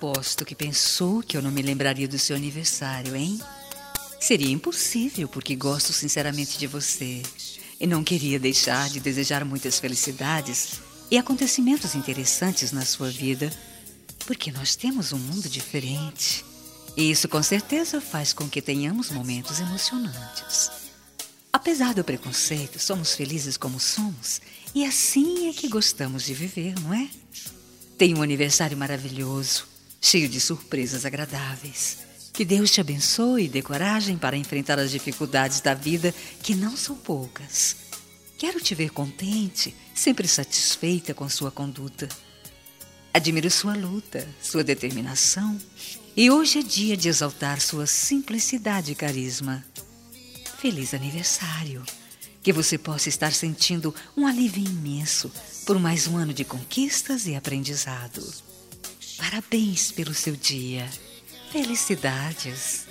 Aposto que pensou que eu não me lembraria do seu aniversário, hein? Seria impossível, porque gosto sinceramente de você e não queria deixar de desejar muitas felicidades e acontecimentos interessantes na sua vida, porque nós temos um mundo diferente. E isso com certeza faz com que tenhamos momentos emocionantes. Apesar do preconceito, somos felizes como somos e assim é que gostamos de viver, não é? Tenha um aniversário maravilhoso, cheio de surpresas agradáveis. Que Deus te abençoe e dê coragem para enfrentar as dificuldades da vida, que não são poucas. Quero te ver contente, sempre satisfeita com sua conduta. Admiro sua luta, sua determinação, e hoje é dia de exaltar sua simplicidade e carisma. Feliz aniversário! Que você possa estar sentindo um alívio imenso por mais um ano de conquistas e aprendizado. Parabéns pelo seu dia. Felicidades!